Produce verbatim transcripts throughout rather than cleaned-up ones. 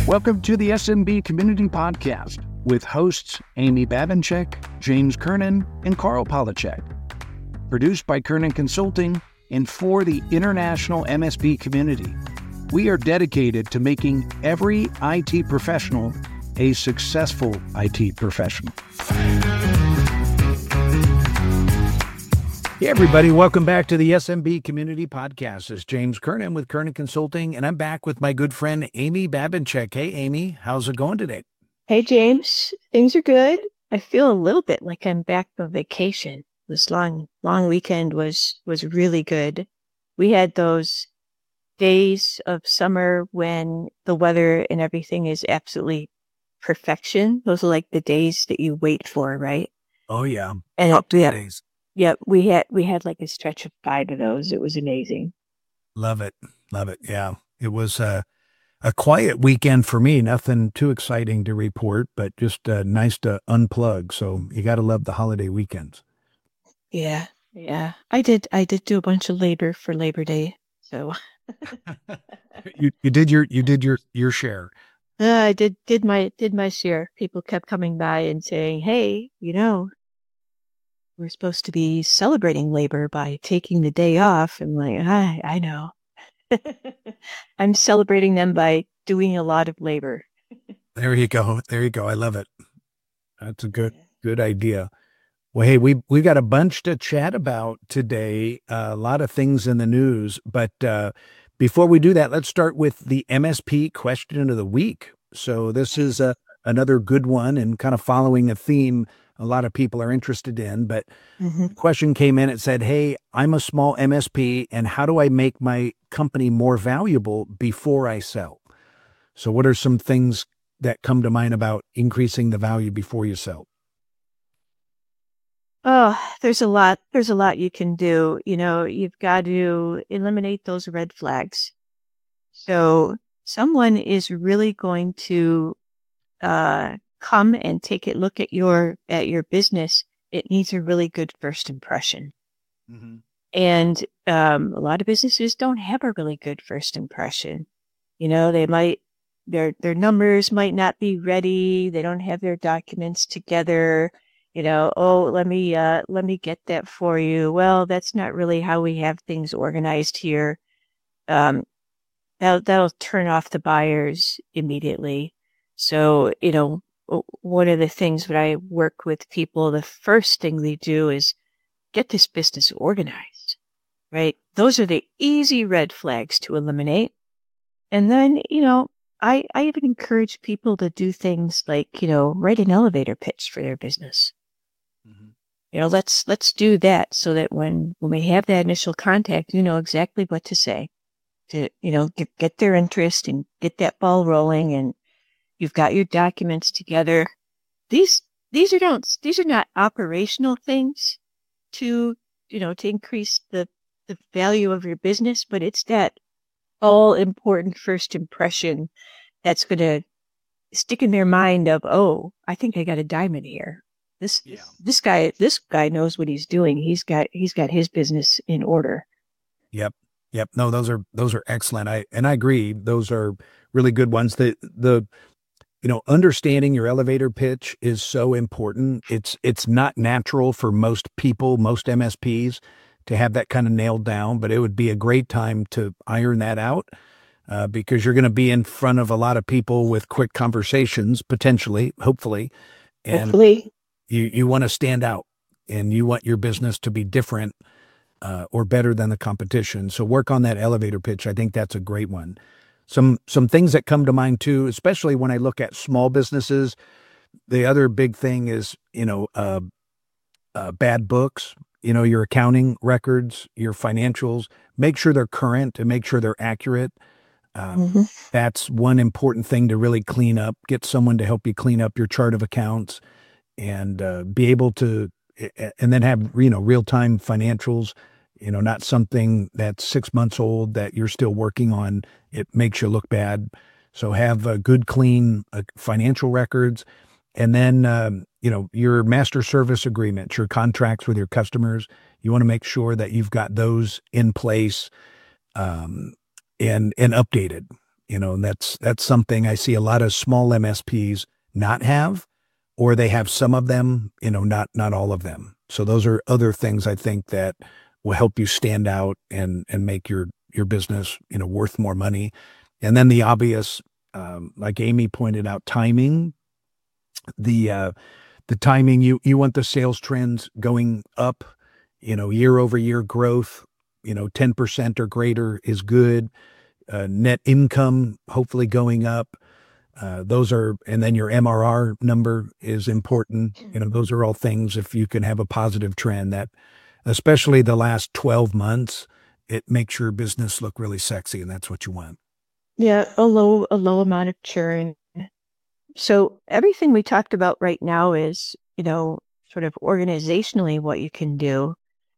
Welcome to the S M B Community Podcast with hosts Amy Babinchak, James Kernan, and Carl Polachek. Produced by Kernan Consulting and for the international M S B community. We are dedicated to making every I T professional a successful I T professional. Hey everybody, welcome back to the S M B Community Podcast. It's James Kernan with Kernan Consulting, and I'm back with my good friend Amy Babinchak. Hey Amy, how's it going today? Hey James, things are good. I feel a little bit like I'm back from vacation. This long, long weekend was was really good. We had those days of summer when the weather and everything is absolutely perfection. Those are like the days that you wait for, right? Oh yeah, and Up yeah, days. yeah, we had we had like a stretch of five of those. It was amazing. Love it, love it. Yeah, it was uh, a quiet weekend for me. Nothing too exciting to report, but just uh, nice to unplug. So you got to love the holiday weekends. Yeah, yeah. I did. I did do a bunch of labor for Labor Day. So you you did your you did your your share. Uh, I did did my did my share. People kept coming by and saying, "Hey, you know, we're supposed to be celebrating labor by taking the day off." I'm like, I I know. I'm celebrating them by doing a lot of labor. There you go. There you go. I love it. That's a good good idea. Well, hey, we we got a bunch to chat about today. Uh, a lot of things in the news, but uh, before we do that, let's start with the M S P question of the week. So this is a, another good one and kind of following a theme a lot of people are interested in. But Mm-hmm. the question came in, it said, hey, I'm a small M S P, and how do I make my company more valuable before I sell? So what are some things that come to mind about increasing the value before you sell? Oh, there's a lot. There's a lot you can do. You know, you've got to eliminate those red flags. So someone is really going to uh, come and take a look at your at your business. It needs a really good first impression. Mm-hmm. And um, a lot of businesses don't have a really good first impression. You know, they might their their numbers might not be ready. They don't have their documents together. You know, oh, let me uh, let me get that for you. Well, that's not really how we have things organized here. Um, that'll that'll turn off the buyers immediately. So, you know, one of the things when I work with people, the first thing they do is get this business organized, right? Those are the easy red flags to eliminate. And then, you know, I, I even encourage people to do things like, you know, write an elevator pitch for their business. Mm-hmm. You know, let's, let's do that so that when, when we have that initial contact, you know exactly what to say to, you know, get, get their interest and get that ball rolling, and you've got your documents together. These, these are don't, these are not operational things to, you know, to increase the, the value of your business, but it's that all important first impression that's going to stick in their mind of, oh, I think I got a diamond here. This, yeah. this, this guy, this guy knows what he's doing. He's got, he's got his business in order. Yep. Yep. No, those are, those are excellent. I, and I agree. Those are really good ones. The, the, you know, understanding your elevator pitch is so important. It's, it's not natural for most people, most M S Ps to have that kind of nailed down, but it would be a great time to iron that out uh, because you're going to be in front of a lot of people with quick conversations, potentially, hopefully. And hopefully you, you want to stand out and you want your business to be different uh, or better than the competition. So work on that elevator pitch. I think that's a great one. Some some things that come to mind too, especially when I look at small businesses. The other big thing is, you know, uh, uh, bad books, you know, your accounting records, your financials, make sure they're current and make sure they're accurate. Uh, mm-hmm. That's one important thing to really clean up. Get someone to help you clean up your chart of accounts and uh, be able to, and then have, you know, real-time financials. You know, not something that's six months old that you're still working on. It makes you look bad. So have a good, clean uh, financial records. And then, um, you know, your master service agreements, your contracts with your customers, you want to make sure that you've got those in place um, and, and updated. You know, and that's that's something I see a lot of small M S Ps not have, or they have some of them, you know, not not all of them. So those are other things I think that will help you stand out and and make your your business, you know, worth more money. And then the obvious, um, like Amy pointed out, timing. The uh, the timing you you want the sales trends going up, you know, year over year growth, you know, ten percent or greater is good. Uh, net income hopefully going up. Uh, those are, and then your M R R number is important. You know, those are all things. If you can have a positive trend, that, especially the last twelve months, it makes your business look really sexy, and that's what you want. Yeah, a low a low amount of churn. So everything we talked about right now is, you know, sort of organizationally what you can do.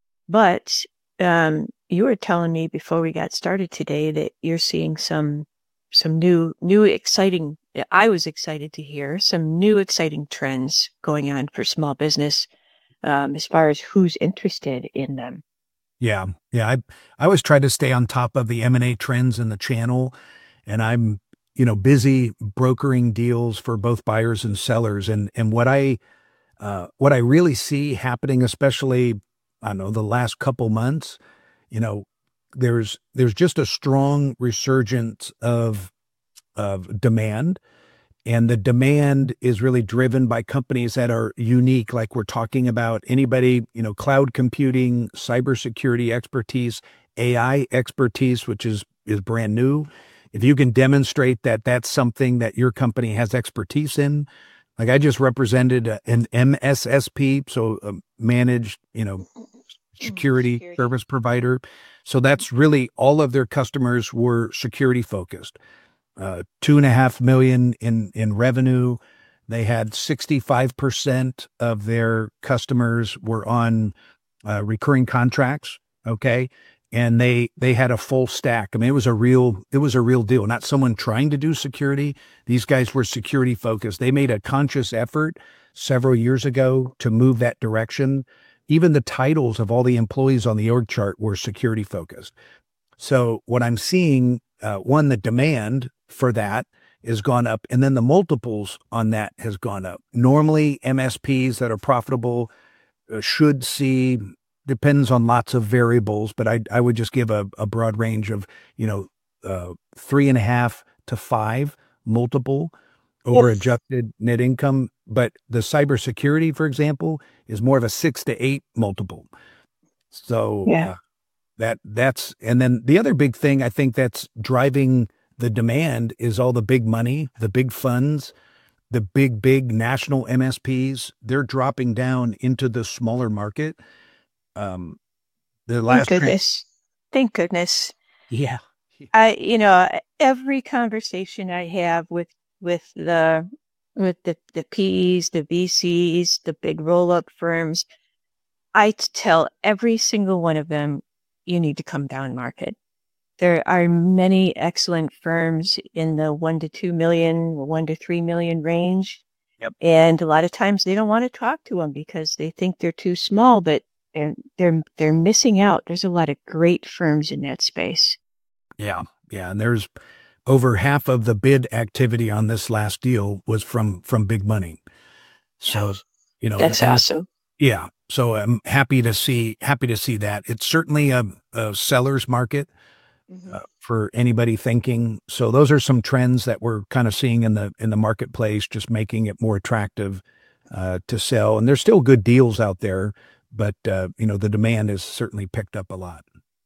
But um, you were telling me before we got started today that you're seeing some some new new exciting. I was excited to hear some new exciting trends going on for small business, um, as far as who's interested in them. Yeah, yeah. I I always try to stay on top of the M and A trends in the channel, and I'm, you know, busy brokering deals for both buyers and sellers. And and what I uh, what I really see happening, especially, I don't know, the last couple months, you know, there's there's just a strong resurgence of of demand, and the demand is really driven by companies that are unique, like we're talking about. Anybody, you know, cloud computing, cybersecurity expertise, A I expertise, which is is brand new. If you can demonstrate that that's something that your company has expertise in, like I just represented a- an M S S P, so a managed, you know, security Security. service provider. So that's really all of their customers were security focused. Uh, two and a half million in in revenue. They had sixty-five percent of their customers were on uh, recurring contracts. Okay. And they they had a full stack. I mean, it was a real it was a real deal. Not someone trying to do security. These guys were security focused. They made a conscious effort several years ago to move that direction. Even the titles of all the employees on the org chart were security focused. So what I'm seeing, uh, one, the demand for that has gone up, and then the multiples on that has gone up. Normally, M S Ps that are profitable uh, should see, depends on lots of variables, but I I would just give a, a broad range of, you know, uh, three and a half to five multiple over Yes. adjusted net income. But the cybersecurity, for example, is more of a six to eight multiple. So Yeah. uh, that that's and then the other big thing I think that's driving the demand is all the big money, the big funds, the big, big national M S Ps. They're dropping down into the smaller market. Um, the Thank last trend, goodness. Thank goodness. yeah, I, you know, every conversation I have with with the with the the P Es, the V Cs, the big roll up firms, I tell every single one of them, you need to come down market. There are many excellent firms in the one to two million, one to three million range. yep, And a lot of times they don't want to talk to them because they think they're too small, but they're, they're, they're missing out. There's a lot of great firms in that space. yeah, yeah. And there's over half of the bid activity on this last deal was from from big money. So, you know, That's and awesome. yeah, so I'm happy to see happy to see that. It's certainly a, a seller's market Hmm. uh, for anybody thinking. So those are some trends that we're kind of seeing in the in the marketplace, just making it more attractive uh, to sell. And there's still good deals out there, but uh, you know the demand has certainly picked up a lot.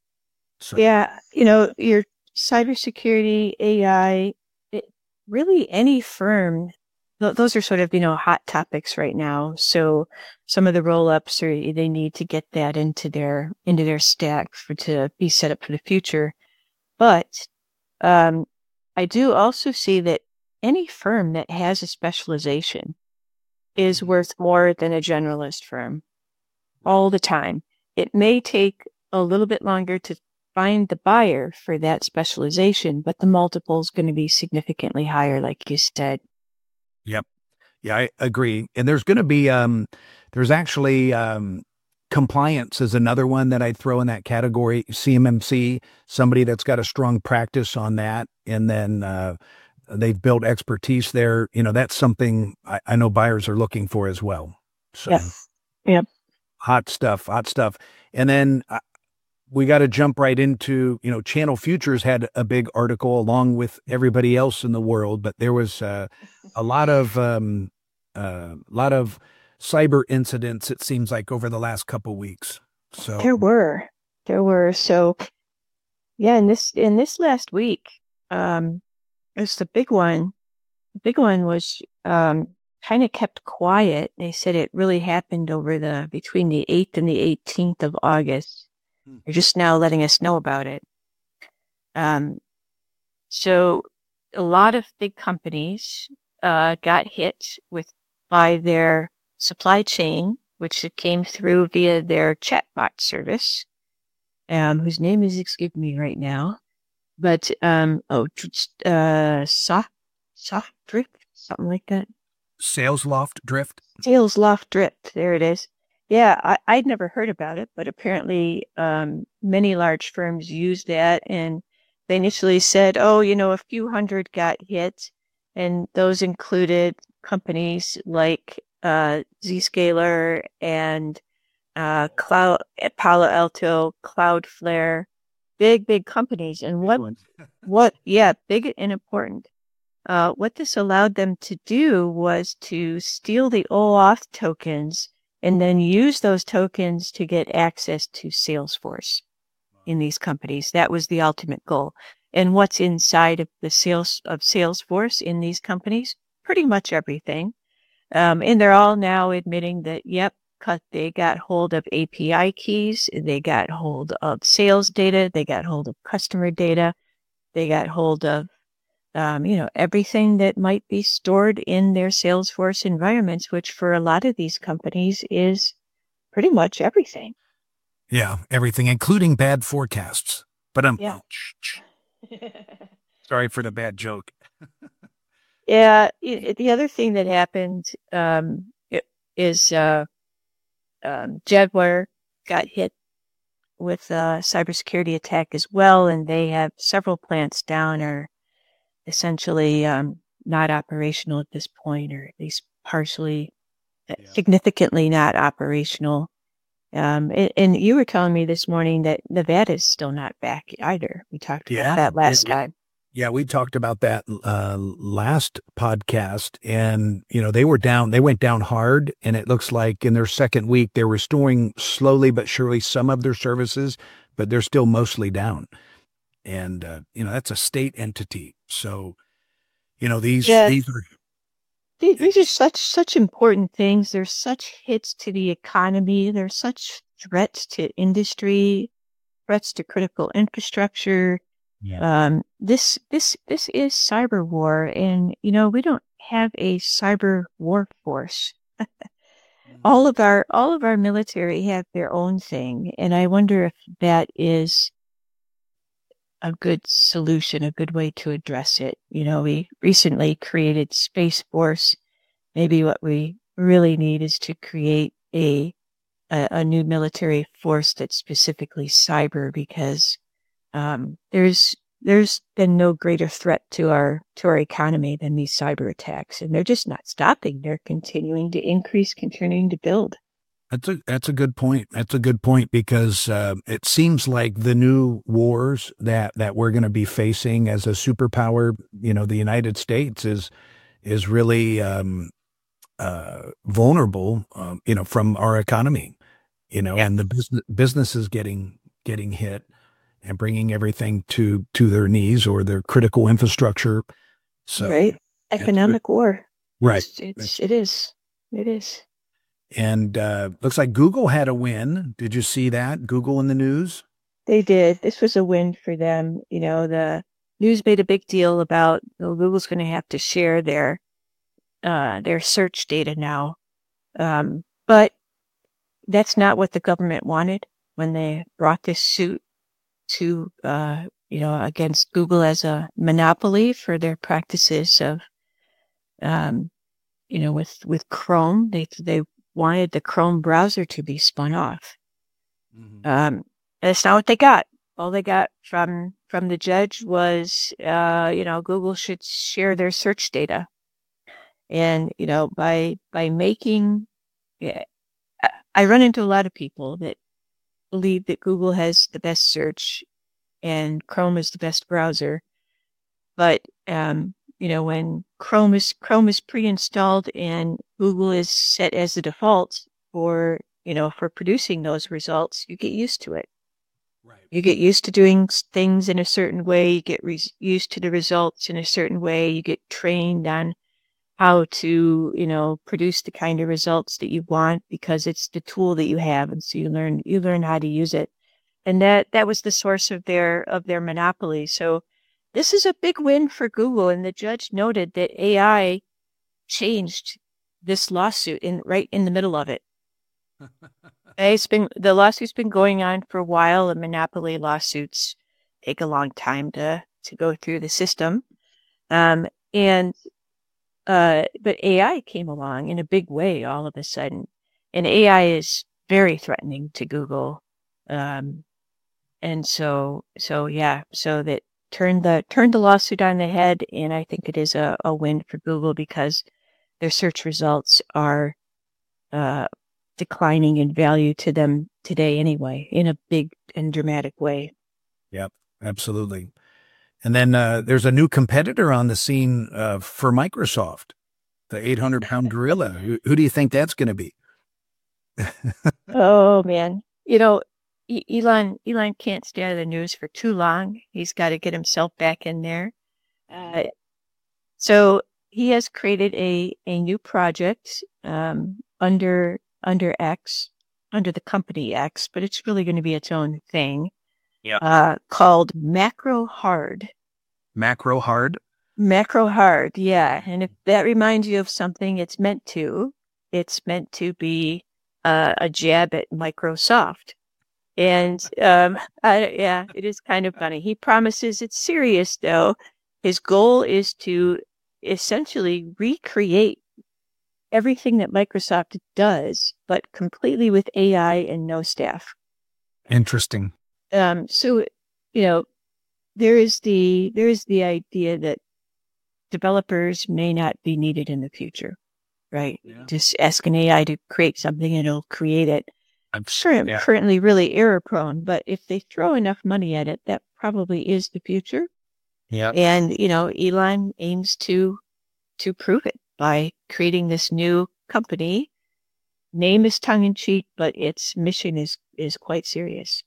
So Yeah, you know, your cybersecurity, A I, it, really any firm, th those are sort of, you know, hot topics right now. So some of the roll-ups are they need to get that into their into their stack for to be set up for the future. But um, I do also see that any firm that has a specialization is worth more than a generalist firm all the time. It may take a little bit longer to find the buyer for that specialization, but the multiple is going to be significantly higher, like you said. yep, yeah, I agree. And there's going to be um, there's actually um, compliance is another one that I'd throw in that category. C M M C, somebody that's got a strong practice on that, and then uh, they've built expertise there. You know, that's something I, I know buyers are looking for as well. So Yes. Yep. hot stuff, hot stuff. And then uh, we got to jump right into, you know, Channel Futures had a big article along with everybody else in the world, but there was uh, a lot of um, uh, lot of cyber incidents. It seems like over the last couple weeks. So There were, there were. So yeah, in this in this last week, um, it's the big one. The big one was um, kind of kept quiet. They said it really happened over the between the eighth and the eighteenth of August. Hmm. They're just now letting us know about it. Um, so a lot of big companies uh, got hit with by their supply chain, which it came through via their chatbot service, um, whose name is escaping me right now. But um, oh, uh, soft, soft drift, something like that. Salesloft Drift. Salesloft Drift. There it is. Yeah, I, I'd never heard about it, but apparently um, many large firms use that. And they initially said, oh, you know, a few hundred got hit. And those included companies like uh, Zscaler and uh, Cloud, Palo Alto, Cloudflare, big, big companies. And what, what, yeah, big and important. Uh, what this allowed them to do was to steal the OAuth tokens and then use those tokens to get access to Salesforce in these companies. That was the ultimate goal. And what's inside of the sales of Salesforce in these companies? Pretty much everything. Um, and they're all now admitting that, yep, cut, they got hold of A P I keys, they got hold of sales data, they got hold of customer data, they got hold of Um, you know, everything that might be stored in their Salesforce environments, which for a lot of these companies is pretty much everything. Yeah, everything, including bad forecasts. But I'm Yeah. sorry for the bad joke. Yeah. It, the other thing that happened um, is uh, um, Jaguar got hit with a cybersecurity attack as well, and they have several plants down or essentially um, not operational at this point, or at least partially, yeah. significantly not operational. Um, and, and you were telling me this morning that Nevada is still not back either. We talked about Yeah, that last yeah, time. Yeah, we talked about that uh, last podcast, and you know they were down. They went down hard, and it looks like in their second week they're restoring slowly but surely some of their services, but they're still mostly down. And uh, you know that's a state entity, so you know these Yeah. these are These, these are such such important things. They're such hits to the economy. They're such threats to industry, threats to critical infrastructure. Yeah. Um, this this this is cyber war, and you know we don't have a cyber war force. all of our all of our military have their own thing, and I wonder if that is a good solution, a good way to address it. You know, we recently created Space Force. Maybe what we really need is to create a a, a new military force that's specifically cyber, because um, there's there's been no greater threat to our to our economy than these cyber attacks, and they're just not stopping. They're continuing to increase, continuing to build. That's a that's a good point. That's a good point because uh, it seems like the new wars that that we're going to be facing as a superpower, you know, the United States is is really um, uh, vulnerable, um, you know, from our economy, you know, Yeah. and the business businesses getting getting hit and bringing everything to to their knees or their critical infrastructure. So, right, economic war. right, It's, it's it is it is. And uh, looks like Google had a win. Did you see that? Google in the news? They did. This was a win for them. You know, the news made a big deal about, well, Google's going to have to share their uh, their search data now. Um, but that's not what the government wanted when they brought this suit to, uh, you know, against Google as a monopoly for their practices of, um, you know, with with Chrome. They they wanted the Chrome browser to be spun off. Mhm. Um, that's not what they got. All they got from from the judge was, uh, you know, Google should share their search data, and you know, by by making, yeah, I I run into a lot of people that believe that Google has the best search and Chrome is the best browser. But um, you know, when Chrome is Chrome is pre-installed and Google is set as the default for, you know, for producing those results, you get used to it. Right. You get used to doing s- things in a certain way. You get re- used to the results in a certain way. You get trained on how to, you know, produce the kind of results that you want because it's the tool that you have, and so you learn you learn how to use it. And that that was the source of their of their monopoly. So this is a big win for Google, and the judge noted that A I changed this lawsuit in right in the middle of it. It's been the lawsuit's been going on for a while, and monopoly lawsuits take a long time to to go through the system. Um, and uh, but A I came along in a big way all of a sudden, and A I is very threatening to Google. Um, And so, so yeah, so that turned the turned the lawsuit on the head, and I think it is a, a win for Google because their search results are uh, declining in value to them today anyway, in a big and dramatic way. Yep, absolutely. And then uh, there's a new competitor on the scene uh, for Microsoft, the eight hundred pound gorilla. Who, who do you think that's going to be? Oh man, you know, E- Elon Elon can't stay out of the news for too long. He's got to get himself back in there. Uh, So he has created a a new project um, under under X, under the company X, but it's really going to be its own thing, Yeah. uh, called Macro Hard. Macro hard. Macro Hard, yeah. And if that reminds you of something, it's meant to. It's meant to be uh, a jab at Microsoft. And um, I, yeah, it is kind of funny. He promises it's serious, though. His goal is to essentially recreate everything that Microsoft does, but completely with A I and no staff. Interesting. Um, so, you know, there is the there is the idea that developers may not be needed in the future, right? Yeah. Just ask an A I to create something and it'll create it. I'm Sure, I'm yeah. currently really error prone, but if they throw enough money at it, that probably is the future. Yeah. And, you know, Elon aims to to prove it by creating this new company. Name is tongue in cheek, but its mission is is quite serious.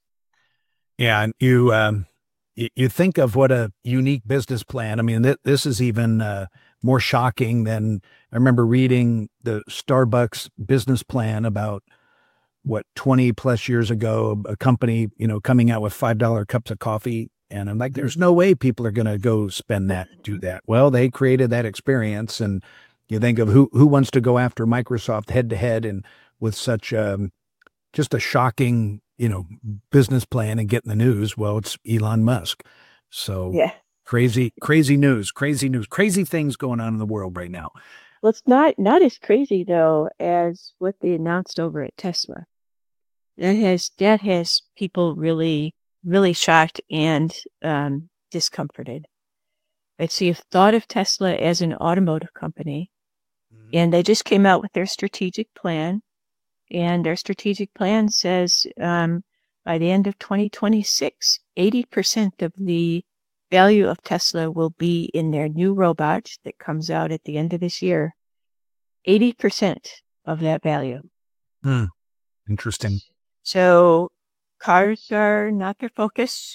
Yeah. And you, um, you, you think of what a unique business plan. I mean, th- this is even uh, more shocking than I remember reading the Starbucks business plan about what twenty plus years ago, a company, you know, coming out with five dollar cups of coffee. And I'm like, there's no way people are going to go spend that, do that. Well, they created that experience. And you think of who, who wants to go after Microsoft head to head and with such um, just a shocking, you know, business plan and get in the news. Well, it's Elon Musk. So Yeah. crazy, crazy news, crazy news, crazy things going on in the world right now. Well, it's not not as crazy though as what they announced over at Tesla. That has that has people really really shocked and um, discomforted. Right, so you've thought of Tesla as an automotive company, Mhm. and they just came out with their strategic plan. And their strategic plan says um, by the end of twenty twenty-six, eighty percent of the value of Tesla will be in their new robot that comes out at the end of this year. eighty percent of that value. Hmm. Interesting. So cars are not their focus.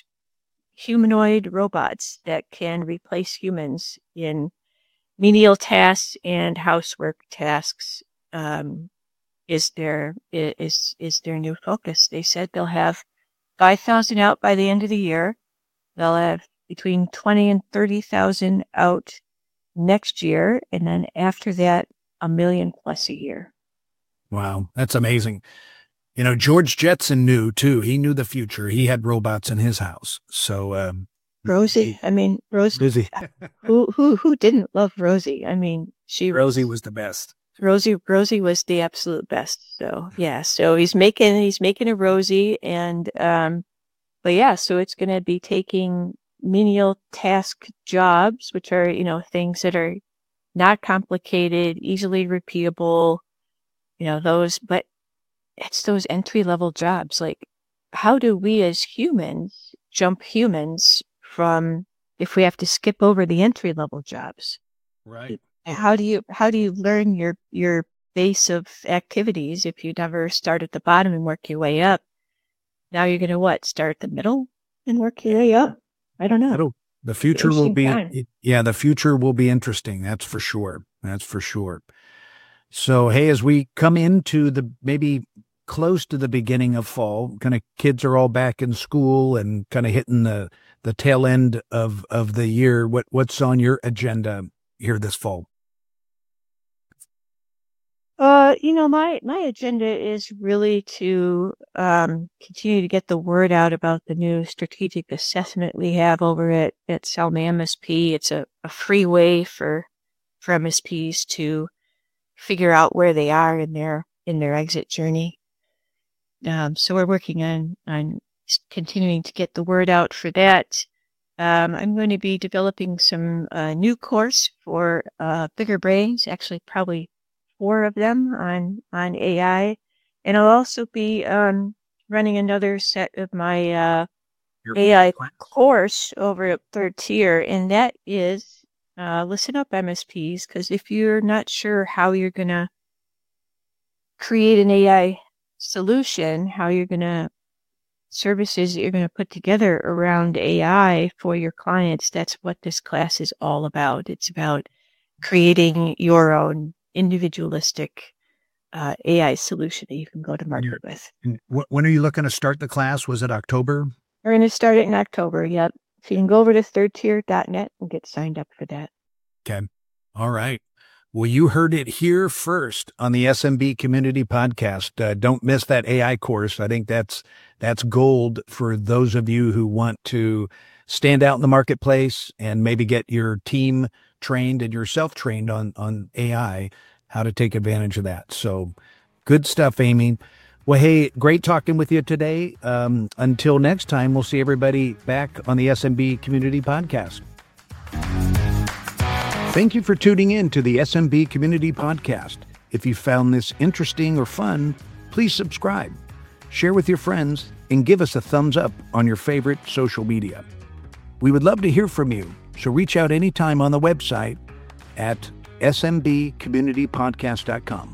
Humanoid robots that can replace humans in menial tasks and housework tasks um, is their is is their new focus. They said they'll have five thousand out by the end of the year. They'll have between twenty and thirty thousand out next year, and then after that, a million plus a year. Wow. That's amazing. You know, George Jetson knew too. He knew the future. He had robots in his house. So, um, Rosie, I mean, Rose, Busy. who who who didn't love Rosie? I mean, she Rosie was was the best. Rosie, Rosie was the absolute best. So yeah, so he's making, he's making a Rosie, and, um, but yeah, so it's going to be taking menial task jobs, which are, you know, things that are not complicated, easily repeatable, you know, those, but it's those entry level jobs. Like, how do we as humans jump humans from, if we have to skip over the entry level jobs? Right. How do you, how do you learn your, your base of activities if you never start at the bottom and work your way up? Now you're going to what? Start at the middle and work your way up? I don't know. That'll, the future will Interesting be, time. yeah, the future will be interesting. That's for sure. That's for sure. So, hey, as we come into the maybe close to the beginning of fall, kind of kids are all back in school and kind of hitting the, the tail end of, of the year. What, what's on your agenda here this fall? Uh, you know, my, my agenda is really to, um, continue to get the word out about the new strategic assessment we have over at, at Selma M S P. It's a, a free way for, for M S Ps to figure out where they are in their, in their exit journey. Um, so we're working on, on continuing to get the word out for that. Um, I'm going to be developing some, uh, new course for, uh, bigger brains, actually probably four of them on, on A I. And I'll also be, um, running another set of my, uh, Your A I plan? course over at Third Tier. And that is, uh, listen up, M S Ps, because if you're not sure how you're going to create an A I solution, how you're going to services that you're going to put together around A I for your clients, that's what this class is all about. It's about creating your own individualistic uh, A I solution that you can go to market with. And wh- when are you looking to start the class? Was it October? We're going to start it in October. Yep. So you can go over to third tier dot net and get signed up for that. Okay. All right. Well, you heard it here first on the S M B Community Podcast. Uh, don't miss that A I course. I think that's that's gold for those of you who want to stand out in the marketplace and maybe get your team trained and yourself trained on on A I, how to take advantage of that. So good stuff, Amy. Well, hey, great talking with you today. Um, until next time, we'll see everybody back on the S M B Community Podcast. Thank you for tuning in to the S M B Community Podcast. If you found this interesting or fun, please subscribe, share with your friends, and give us a thumbs up on your favorite social media. We would love to hear from you, so reach out anytime on the website at s m b community podcast dot com.